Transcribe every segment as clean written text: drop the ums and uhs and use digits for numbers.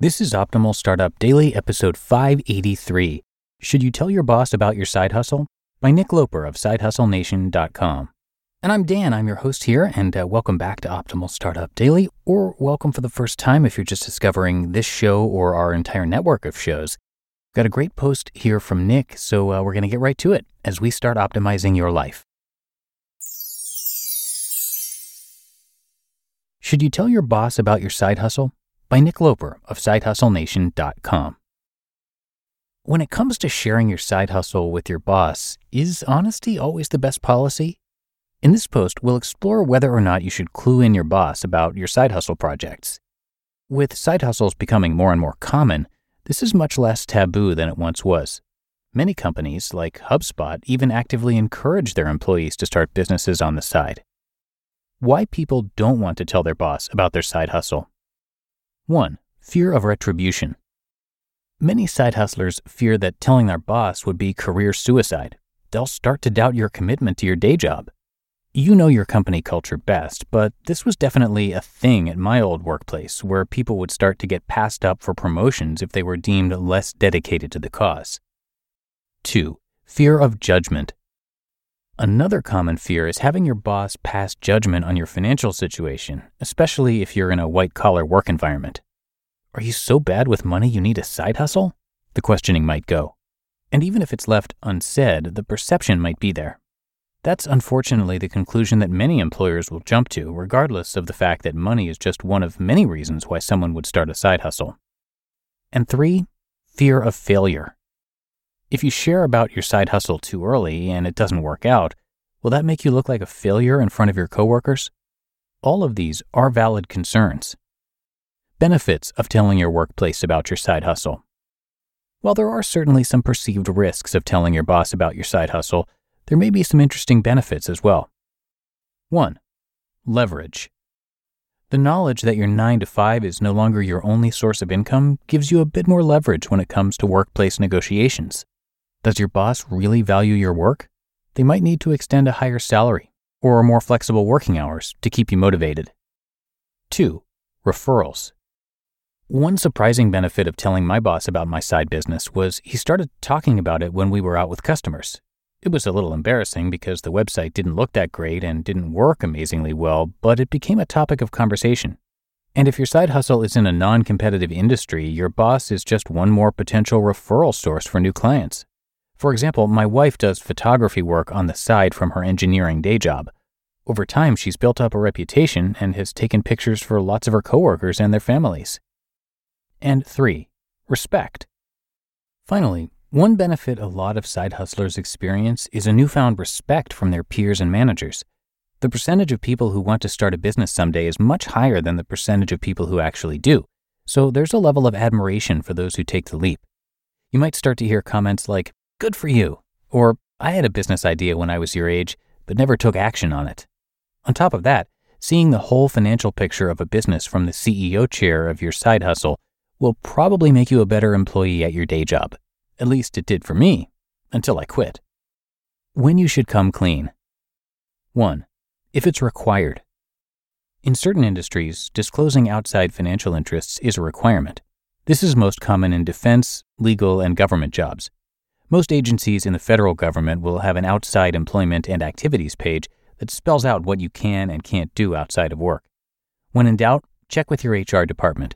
This is Optimal Startup Daily, episode 583. Should you tell your boss about your side hustle? By Nick Loper of SideHustleNation.com. And I'm Dan, I'm your host here, and welcome back to Optimal Startup Daily, or welcome for the first time if you're just discovering this show or our entire network of shows. Got a great post here from Nick, so we're going to get right to it as we start optimizing your life. Should you tell your boss about your side hustle? By Nick Loper of SideHustleNation.com. When it comes to sharing your side hustle with your boss, is honesty always the best policy? In this post, we'll explore whether or not you should clue in your boss about your side hustle projects. With side hustles becoming more and more common, this is much less taboo than it once was. Many companies, like HubSpot, even actively encourage their employees to start businesses on the side. Why people don't want to tell their boss about their side hustle. 1. Fear of retribution. Many side hustlers fear that telling their boss would be career suicide. They'll start to doubt your commitment to your day job. You know your company culture best, but this was definitely a thing at my old workplace where people would start to get passed up for promotions if they were deemed less dedicated to the cause. 2. Fear of judgment. Another common fear is having your boss pass judgment on your financial situation, especially if you're in a white-collar work environment. Are you so bad with money you need a side hustle? The questioning might go. And even if it's left unsaid, the perception might be there. That's unfortunately the conclusion that many employers will jump to, regardless of the fact that money is just one of many reasons why someone would start a side hustle. And 3, fear of failure. If you share about your side hustle too early and it doesn't work out, will that make you look like a failure in front of your coworkers? All of these are valid concerns. Benefits of telling your workplace about your side hustle. While there are certainly some perceived risks of telling your boss about your side hustle, there may be some interesting benefits as well. 1. Leverage. The knowledge that your 9 to 5 is no longer your only source of income gives you a bit more leverage when it comes to workplace negotiations. Does your boss really value your work? They might need to extend a higher salary or more flexible working hours to keep you motivated. 2. Referrals. One surprising benefit of telling my boss about my side business was he started talking about it when we were out with customers. It was a little embarrassing because the website didn't look that great and didn't work amazingly well, but it became a topic of conversation. And if your side hustle is in a non-competitive industry, your boss is just one more potential referral source for new clients. For example, my wife does photography work on the side from her engineering day job. Over time, she's built up a reputation and has taken pictures for lots of her coworkers and their families. And 3, respect. Finally, one benefit a lot of side hustlers experience is a newfound respect from their peers and managers. The percentage of people who want to start a business someday is much higher than the percentage of people who actually do, so there's a level of admiration for those who take the leap. You might start to hear comments like, "Good for you," or "I had a business idea when I was your age, but never took action on it." On top of that, seeing the whole financial picture of a business from the CEO chair of your side hustle will probably make you a better employee at your day job. At least it did for me, until I quit. When you should come clean. 1. If it's required. In certain industries, disclosing outside financial interests is a requirement. This is most common in defense, legal, and government jobs. Most agencies in the federal government will have an outside employment and activities page that spells out what you can and can't do outside of work. When in doubt, check with your HR department.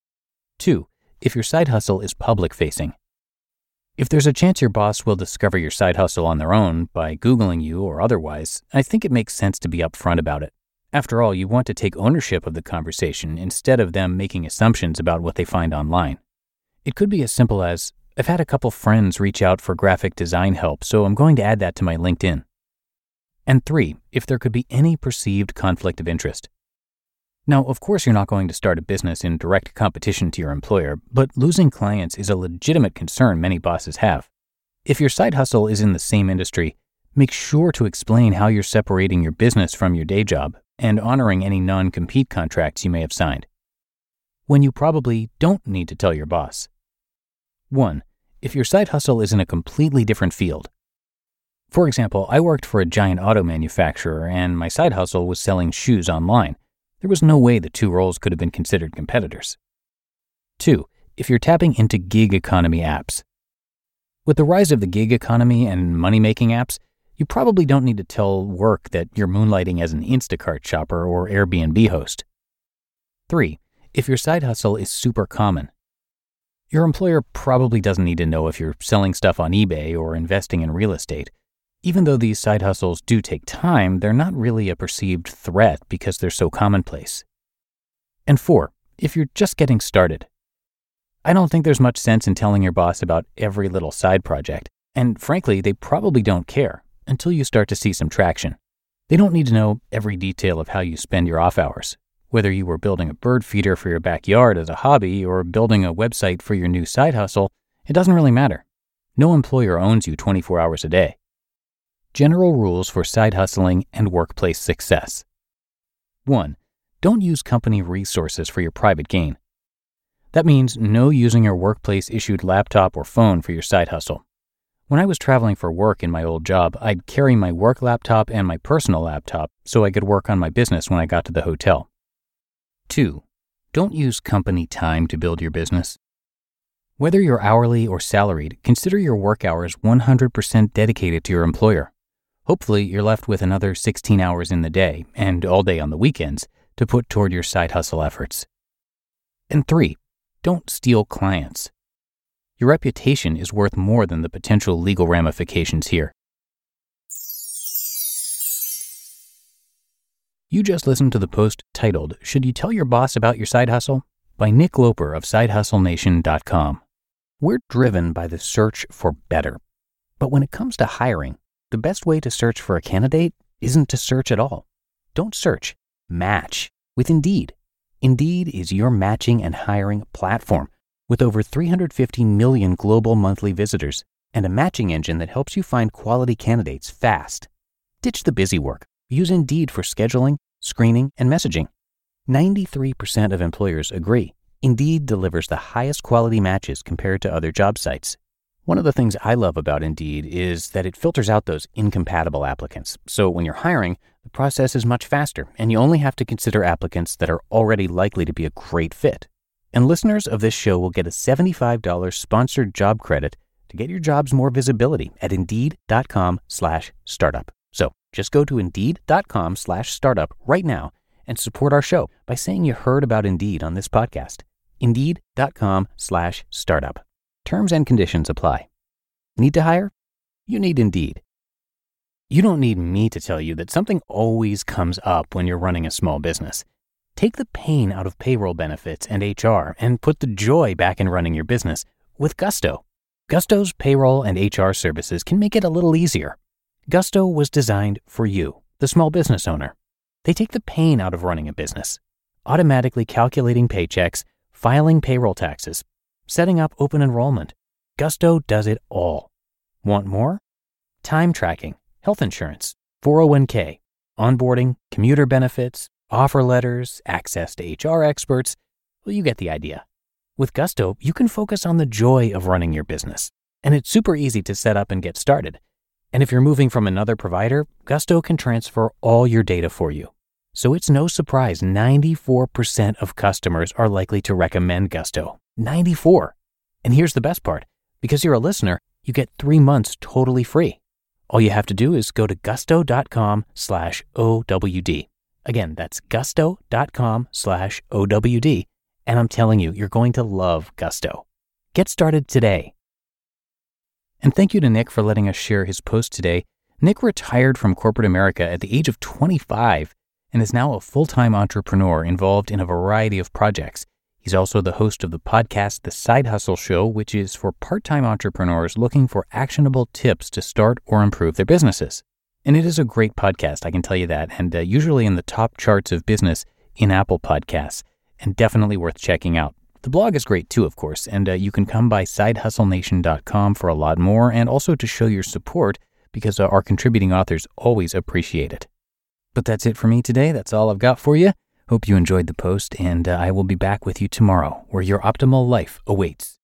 2. If your side hustle is public-facing. If there's a chance your boss will discover your side hustle on their own by Googling you or otherwise, I think it makes sense to be upfront about it. After all, you want to take ownership of the conversation instead of them making assumptions about what they find online. It could be as simple as, "I've had a couple friends reach out for graphic design help, so I'm going to add that to my LinkedIn." And 3, if there could be any perceived conflict of interest. Now, of course, you're not going to start a business in direct competition to your employer, but losing clients is a legitimate concern many bosses have. If your side hustle is in the same industry, make sure to explain how you're separating your business from your day job and honoring any non-compete contracts you may have signed. When you probably don't need to tell your boss. 1. If your side hustle is in a completely different field. For example, I worked for a giant auto manufacturer and my side hustle was selling shoes online. There was no way the two roles could have been considered competitors. 2. if you're tapping into gig economy apps. With the rise of the gig economy and money-making apps, you probably don't need to tell work that you're moonlighting as an Instacart shopper or Airbnb host. 3. If your side hustle is super common. Your employer probably doesn't need to know if you're selling stuff on eBay or investing in real estate. Even though these side hustles do take time, they're not really a perceived threat because they're so commonplace. And 4. If you're just getting started. I don't think there's much sense in telling your boss about every little side project, and frankly, they probably don't care until you start to see some traction. They don't need to know every detail of how you spend your off hours, whether you were building a bird feeder for your backyard as a hobby or building a website for your new side hustle. It doesn't really matter. No employer owns you 24 hours a day. General rules for side hustling and workplace success. 1. Don't use company resources for your private gain. That means no using your workplace-issued laptop or phone for your side hustle. When I was traveling for work in my old job, I'd carry my work laptop and my personal laptop so I could work on my business when I got to the hotel. 2. Don't use company time to build your business. Whether you're hourly or salaried, consider your work hours 100% dedicated to your employer. Hopefully, you're left with another 16 hours in the day, and all day on the weekends, to put toward your side hustle efforts. And 3. Don't steal clients. Your reputation is worth more than the potential legal ramifications here. You just listened to the post titled, "Should You Tell Your Boss About Your Side Hustle?" by Nick Loper of SideHustleNation.com. We're driven by the search for better. But when it comes to hiring, the best way to search for a candidate isn't to search at all. Don't search. Match with Indeed. Indeed is your matching and hiring platform with over 350 million global monthly visitors and a matching engine that helps you find quality candidates fast. Ditch the busy work. Use Indeed for scheduling, screening, and messaging. 93% of employers agree Indeed delivers the highest quality matches compared to other job sites. One of the things I love about Indeed is that it filters out those incompatible applicants. So when you're hiring, the process is much faster, and you only have to consider applicants that are already likely to be a great fit. And listeners of this show will get a $75 sponsored job credit to get your jobs more visibility at Indeed.com/startup. So just go to Indeed.com/startup right now and support our show by saying you heard about Indeed on this podcast. Indeed.com/startup. Terms and conditions apply. Need to hire? You need Indeed. You don't need me to tell you that something always comes up when you're running a small business. Take the pain out of payroll benefits and HR and put the joy back in running your business with Gusto. Gusto's payroll and HR services can make it a little easier. Gusto was designed for you, the small business owner. They take the pain out of running a business, automatically calculating paychecks, filing payroll taxes, setting up open enrollment. Gusto does it all. Want more? Time tracking, health insurance, 401k, onboarding, commuter benefits, offer letters, access to HR experts. Well, you get the idea. With Gusto, you can focus on the joy of running your business, and it's super easy to set up and get started. And if you're moving from another provider, Gusto can transfer all your data for you. So it's no surprise 94% of customers are likely to recommend Gusto. 94. And here's the best part. Because you're a listener, you get 3 months totally free. All you have to do is go to gusto.com/OWD. Again, that's gusto.com/OWD. And I'm telling you, you're going to love Gusto. Get started today. And thank you to Nick for letting us share his post today. Nick retired from corporate America at the age of 25 and is now a full-time entrepreneur involved in a variety of projects. He's also the host of the podcast, The Side Hustle Show, which is for part-time entrepreneurs looking for actionable tips to start or improve their businesses. And it is a great podcast, I can tell you that, and usually in the top charts of business in Apple Podcasts, and definitely worth checking out. The blog is great too, of course, and you can come by SideHustleNation.com for a lot more, and also to show your support, because our contributing authors always appreciate it. But that's it for me today. That's all I've got for you. Hope you enjoyed the post, and I will be back with you tomorrow, where your optimal life awaits.